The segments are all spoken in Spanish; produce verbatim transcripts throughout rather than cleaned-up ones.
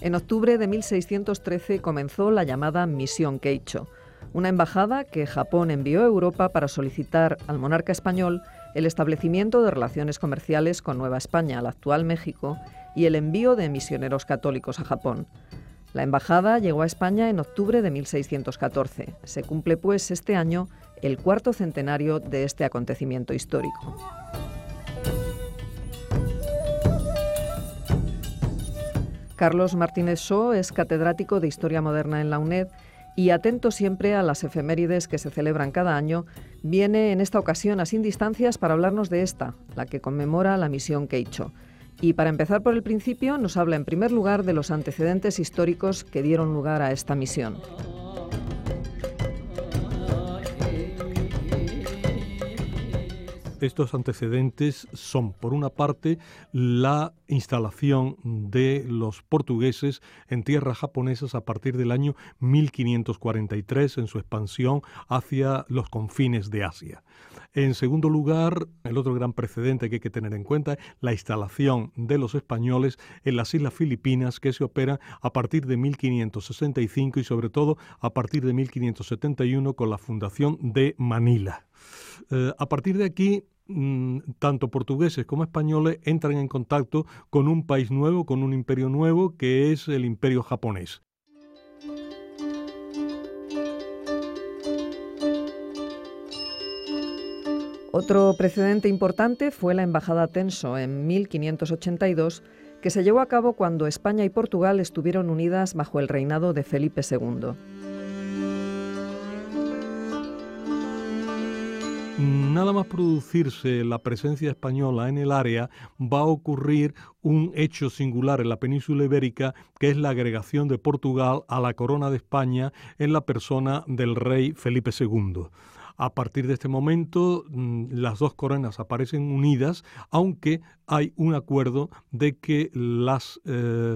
En octubre de mil seiscientos trece comenzó la llamada Misión Keicho, una embajada que Japón envió a Europa para solicitar al monarca español el establecimiento de relaciones comerciales con Nueva España, el actual México, y el envío de misioneros católicos a Japón. La embajada llegó a España en octubre de mil seiscientos catorce. Se cumple, pues, este año el cuarto centenario de este acontecimiento histórico. Carlos Martínez Só es catedrático de Historia Moderna en la UNED y, atento siempre a las efemérides que se celebran cada año, viene en esta ocasión a Sin Distancias para hablarnos de esta, la que conmemora la Misión Keicho. Y para empezar por el principio, nos habla en primer lugar de los antecedentes históricos que dieron lugar a esta misión. Estos antecedentes son, por una parte, la instalación de los portugueses en tierras japonesas a partir del año mil quinientos cuarenta y tres en su expansión hacia los confines de Asia. En segundo lugar, el otro gran precedente que hay que tener en cuenta es la instalación de los españoles en las Islas Filipinas, que se operan a partir de mil quinientos sesenta y cinco y sobre todo a partir de mil quinientos setenta y uno con la fundación de Manila. Eh, a partir de aquí, tanto portugueses como españoles entran en contacto con un país nuevo, con un imperio nuevo, que es el imperio japonés. Otro precedente importante fue la Embajada Tenso en mil quinientos ochenta y dos, que se llevó a cabo cuando España y Portugal estuvieron unidas bajo el reinado de Felipe segundo. Nada más producirse la presencia española en el área, va a ocurrir un hecho singular en la península ibérica, que es la agregación de Portugal a la corona de España en la persona del rey Felipe segundo. A partir de este momento, las dos coronas aparecen unidas, aunque hay un acuerdo de que las, eh,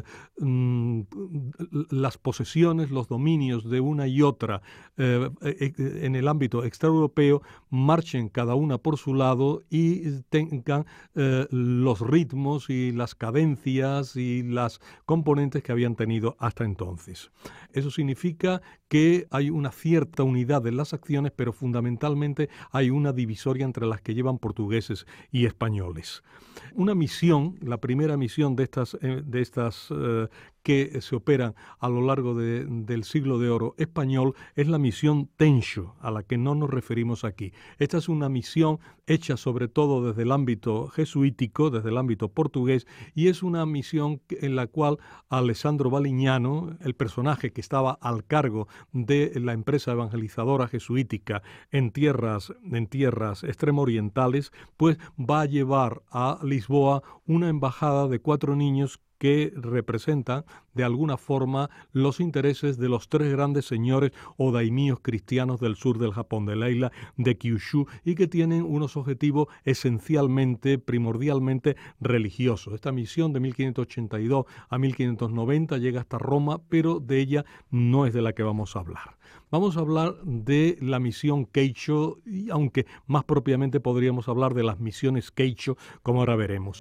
las posesiones, los dominios de una y otra eh, en el ámbito extraeuropeo marchen cada una por su lado y tengan eh, los ritmos y las cadencias y las componentes que habían tenido hasta entonces. Eso significa que hay una cierta unidad en las acciones, pero fundamentalmente hay una divisoria entre las que llevan portugueses y españoles. Una misión, la primera misión de estas, de estas eh, que se operan a lo largo de, del siglo de oro español, es la misión Tencho, a la que no nos referimos aquí. Esta es una misión hecha sobre todo desde el ámbito jesuítico, desde el ámbito portugués, y es una misión en la cual Alessandro Balignano, el personaje que estaba al cargo de la empresa evangelizadora jesuítica en tierras, en tierras extremo-orientales, pues va a llevar a Lisboa una embajada de cuatro niños que representan de alguna forma los intereses de los tres grandes señores o daimíos cristianos del sur del Japón, de la isla de Kyushu, y que tienen unos objetivos esencialmente, primordialmente religiosos. Esta misión de mil quinientos ochenta y dos a mil quinientos noventa llega hasta Roma, pero de ella no es de la que vamos a hablar. Vamos a hablar de la misión Keicho, aunque más propiamente podríamos hablar de las misiones Keicho, como ahora veremos.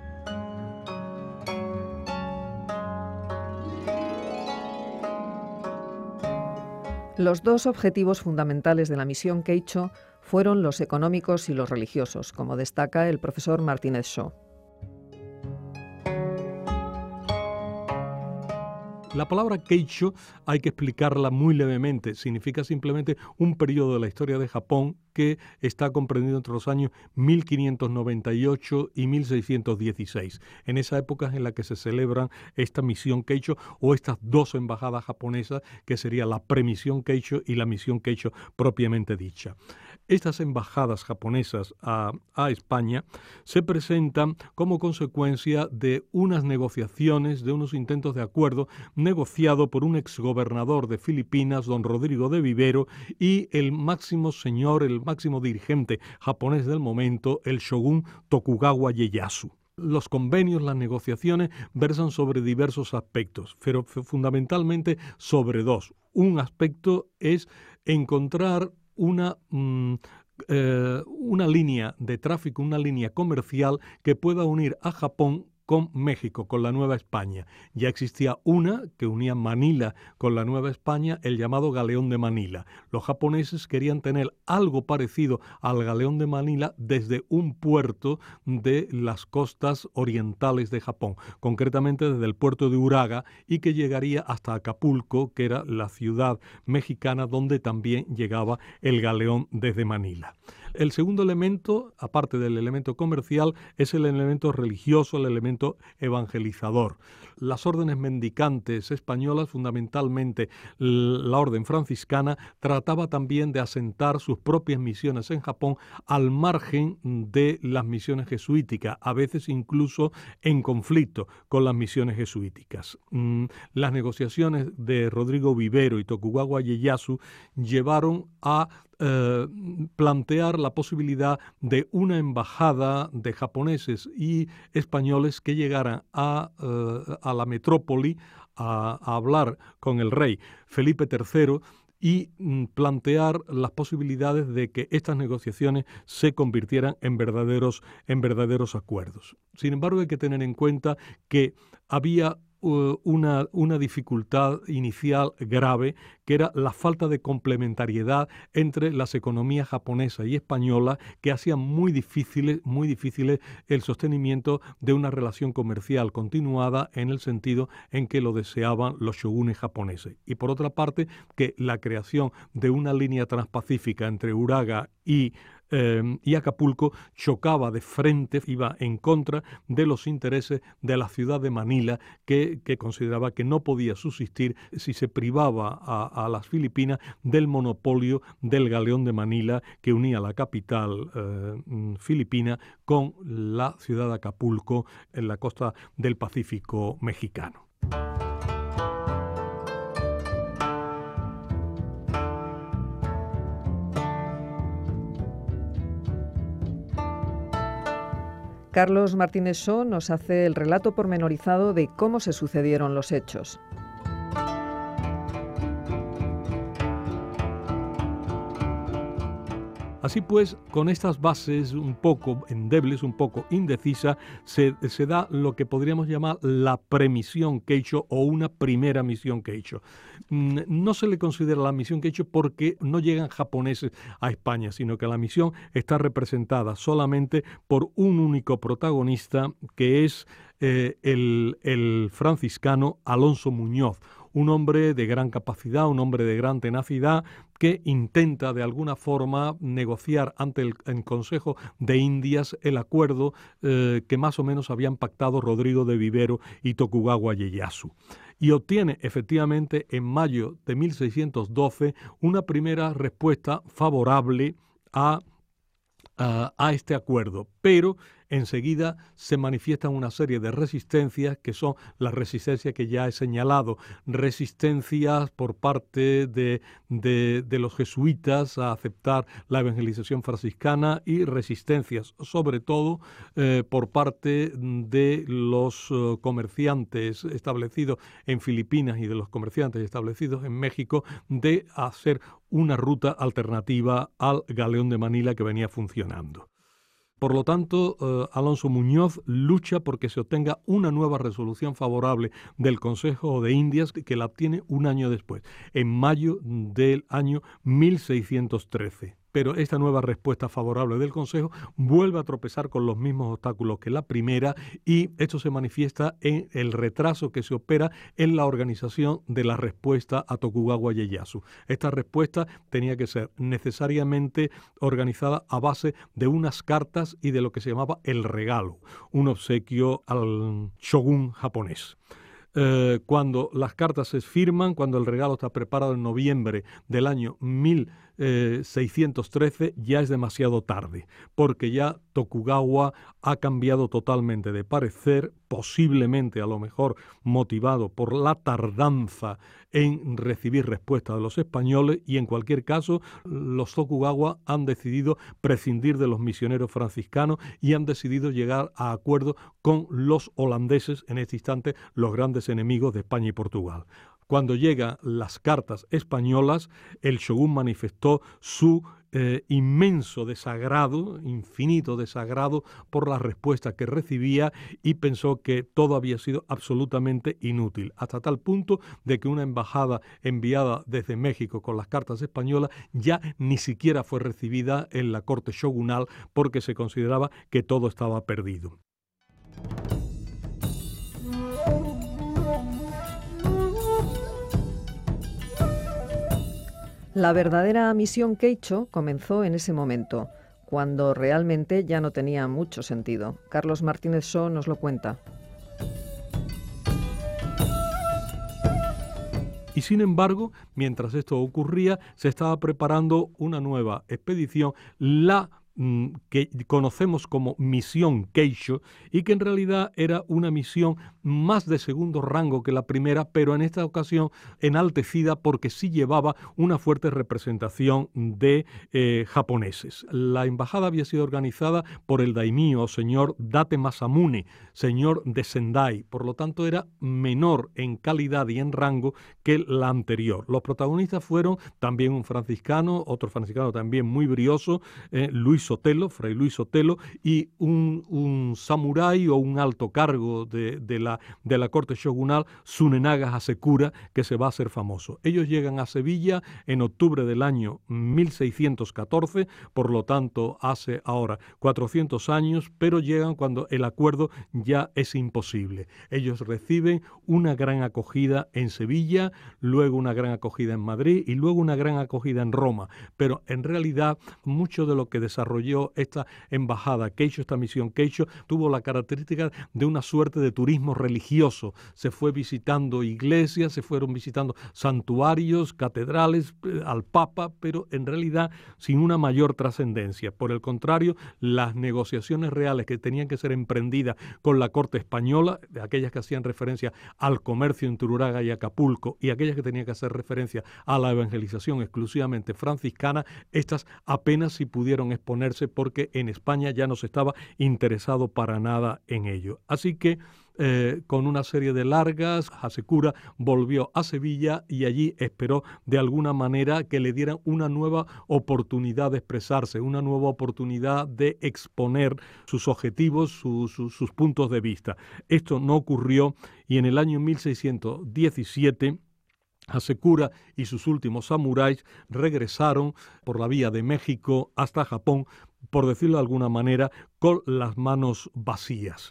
Los dos objetivos fundamentales de la misión Keicho fueron los económicos y los religiosos, como destaca el profesor Martínez Só. La palabra Keicho hay que explicarla muy levemente. Significa simplemente un periodo de la historia de Japón que está comprendido entre los años mil quinientos noventa y ocho y mil seiscientos dieciséis. En esa época en la que se celebran esta misión Keicho o estas dos embajadas japonesas, que sería la premisión Keicho y la misión Keicho propiamente dicha. Estas embajadas japonesas a, a España se presentan como consecuencia de unas negociaciones, de unos intentos de acuerdo negociado por un exgobernador de Filipinas, don Rodrigo de Vivero, y el máximo señor, el máximo dirigente japonés del momento, el shogun Tokugawa Ieyasu. Los convenios, las negociaciones versan sobre diversos aspectos, pero fundamentalmente sobre dos. Un aspecto es encontrar una, mm, eh, una línea de tráfico, una línea comercial que pueda unir a Japón con México, con la Nueva España. Ya existía una que unía Manila con la Nueva España, el llamado Galeón de Manila. Los japoneses querían tener algo parecido al Galeón de Manila desde un puerto de las costas orientales de Japón, concretamente desde el puerto de Uraga, y que llegaría hasta Acapulco, que era la ciudad mexicana donde también llegaba el galeón desde Manila. El segundo elemento, aparte del elemento comercial, es el elemento religioso, el elemento evangelizador. Las órdenes mendicantes españolas, fundamentalmente la orden franciscana, trataba también de asentar sus propias misiones en Japón al margen de las misiones jesuíticas, a veces incluso en conflicto con las misiones jesuíticas. Las negociaciones de Rodrigo Vivero y Tokugawa Ieyasu llevaron a Eh, plantear la posibilidad de una embajada de japoneses y españoles que llegaran a, eh, a la metrópoli a, a hablar con el rey Felipe tercero y mm, plantear las posibilidades de que estas negociaciones se convirtieran en verdaderos, en verdaderos acuerdos. Sin embargo, hay que tener en cuenta que había Una, una dificultad inicial grave, que era la falta de complementariedad entre las economías japonesa y española, que hacían muy difíciles, muy difíciles el sostenimiento de una relación comercial continuada en el sentido en que lo deseaban los shogunes japoneses. Y por otra parte, que la creación de una línea transpacífica entre Uraga y Eh, y Acapulco chocaba de frente, iba en contra de los intereses de la ciudad de Manila, que, que consideraba que no podía subsistir si se privaba a, a las Filipinas del monopolio del galeón de Manila que unía la capital eh, filipina con la ciudad de Acapulco en la costa del Pacífico mexicano. Carlos Martínez Shaw nos hace el relato pormenorizado de cómo se sucedieron los hechos. Así pues, con estas bases un poco endebles, un poco indecisas, se, se da lo que podríamos llamar la premisión Keicho o una primera misión Keicho. No se le considera la misión Keicho porque no llegan japoneses a España, sino que la misión está representada solamente por un único protagonista, que es eh, el, el franciscano Alonso Muñoz, un hombre de gran capacidad, un hombre de gran tenacidad, que intenta de alguna forma negociar ante el, el Consejo de Indias el acuerdo eh, que más o menos habían pactado Rodrigo de Vivero y Tokugawa Ieyasu. Y obtiene efectivamente en mayo de mil seiscientos doce una primera respuesta favorable a, a, a este acuerdo, pero enseguida se manifiestan una serie de resistencias que son las resistencias que ya he señalado, resistencias por parte de, de, de los jesuitas a aceptar la evangelización franciscana y resistencias sobre todo eh, por parte de los uh, comerciantes establecidos en Filipinas y de los comerciantes establecidos en México de hacer una ruta alternativa al galeón de Manila que venía funcionando. Por lo tanto, eh, Alonso Muñoz lucha porque se obtenga una nueva resolución favorable del Consejo de Indias, que la obtiene un año después, en mayo del año mil seiscientos trece. Pero esta nueva respuesta favorable del Consejo vuelve a tropezar con los mismos obstáculos que la primera, y esto se manifiesta en el retraso que se opera en la organización de la respuesta a Tokugawa Ieyasu. Esta respuesta tenía que ser necesariamente organizada a base de unas cartas y de lo que se llamaba el regalo, un obsequio al shogun japonés. Eh, cuando las cartas se firman, cuando el regalo está preparado en noviembre del año mil seiscientos trece, ya es demasiado tarde, porque ya Tokugawa ha cambiado totalmente de parecer, posiblemente a lo mejor motivado por la tardanza en recibir respuesta de los españoles, y en cualquier caso los Tokugawa han decidido prescindir de los misioneros franciscanos y han decidido llegar a acuerdo con los holandeses, en este instante los grandes enemigos de España y Portugal. Cuando llegan las cartas españolas, el shogun manifestó su eh, inmenso desagrado, infinito desagrado por la respuesta que recibía y pensó que todo había sido absolutamente inútil, hasta tal punto de que una embajada enviada desde México con las cartas españolas ya ni siquiera fue recibida en la corte shogunal porque se consideraba que todo estaba perdido. La verdadera misión Keicho comenzó en ese momento, cuando realmente ya no tenía mucho sentido. Carlos Martínez Só nos lo cuenta. Y sin embargo, mientras esto ocurría, se estaba preparando una nueva expedición, la que conocemos como misión Keicho, y que en realidad era una misión más de segundo rango que la primera, pero en esta ocasión enaltecida porque sí llevaba una fuerte representación de eh, japoneses. La embajada había sido organizada por el daimyo, señor Date Masamune, señor de Sendai, por lo tanto era menor en calidad y en rango que la anterior. Los protagonistas fueron también un franciscano, otro franciscano también muy brioso, eh, Luis Sotelo, Fray Luis Sotelo, y un, un samurái o un alto cargo de, de, la, de la corte shogunal, Tsunenaga Hasekura, que se va a hacer famoso. Ellos llegan a Sevilla en octubre del año mil seiscientos catorce, por lo tanto hace ahora cuatrocientos años, pero llegan cuando el acuerdo ya es imposible. Ellos reciben una gran acogida en Sevilla, luego una gran acogida en Madrid y luego una gran acogida en Roma, pero en realidad mucho de lo que desarrolló esta embajada Keicho, esta misión Keicho, tuvo la característica de una suerte de turismo religioso. Se fue visitando iglesias, se fueron visitando santuarios, catedrales, eh, al Papa, pero en realidad sin una mayor trascendencia. Por el contrario, las negociaciones reales que tenían que ser emprendidas con la corte española, aquellas que hacían referencia al comercio en Tururaga y Acapulco, y aquellas que tenían que hacer referencia a la evangelización exclusivamente franciscana, estas apenas si pudieron exponer porque en España ya no se estaba interesado para nada en ello. Así que eh, con una serie de largas, Hasekura volvió a Sevilla y allí esperó de alguna manera que le dieran una nueva oportunidad de expresarse, una nueva oportunidad de exponer sus objetivos, su, su, sus puntos de vista. Esto no ocurrió y en el año mil seiscientos diecisiete Hasekura y sus últimos samuráis regresaron por la vía de México hasta Japón, por decirlo de alguna manera, con las manos vacías.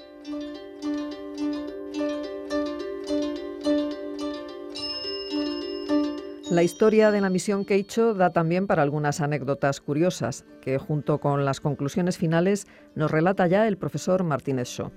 La historia de la misión Keicho da también para algunas anécdotas curiosas, que junto con las conclusiones finales nos relata ya el profesor Martínez Só.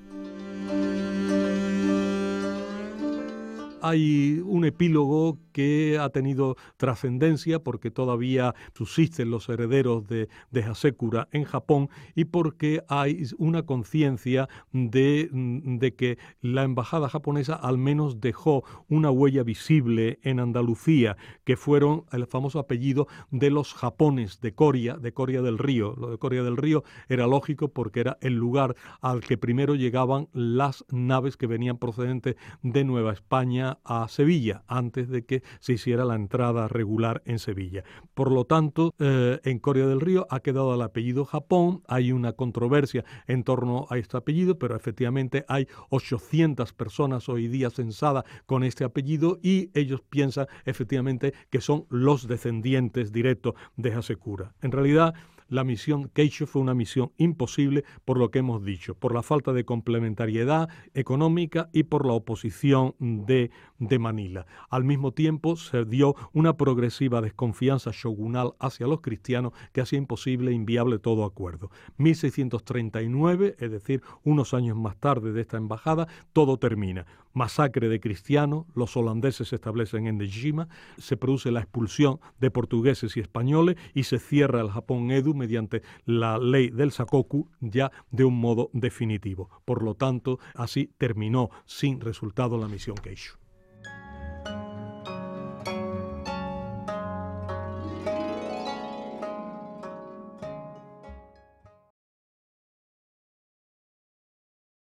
Hay un epílogo que ha tenido trascendencia porque todavía subsisten los herederos de, de Hasekura en Japón y porque hay una conciencia de, de que la embajada japonesa al menos dejó una huella visible en Andalucía, que fueron el famoso apellido de los Japones de Coria, de Coria del Río. Lo de Coria del Río era lógico porque era el lugar al que primero llegaban las naves que venían procedentes de Nueva España a Sevilla, antes de que se hiciera la entrada regular en Sevilla. Por lo tanto, eh, en Coria del Río ha quedado el apellido Japón, hay una controversia en torno a este apellido, pero efectivamente hay ochocientas personas hoy día censadas con este apellido y ellos piensan efectivamente que son los descendientes directos de Hasekura. En realidad, la misión Keicho fue una misión imposible por lo que hemos dicho, por la falta de complementariedad económica y por la oposición de, de Manila. Al mismo tiempo se dio una progresiva desconfianza shogunal hacia los cristianos que hacía imposible e inviable todo acuerdo. mil seiscientos treinta y nueve, es decir, unos años más tarde de esta embajada, todo termina. Masacre de cristianos, los holandeses se establecen en Dejima, se produce la expulsión de portugueses y españoles y se cierra el Japón Edo mediante la ley del Sakoku ya de un modo definitivo. Por lo tanto, así terminó sin resultado la misión Keicho.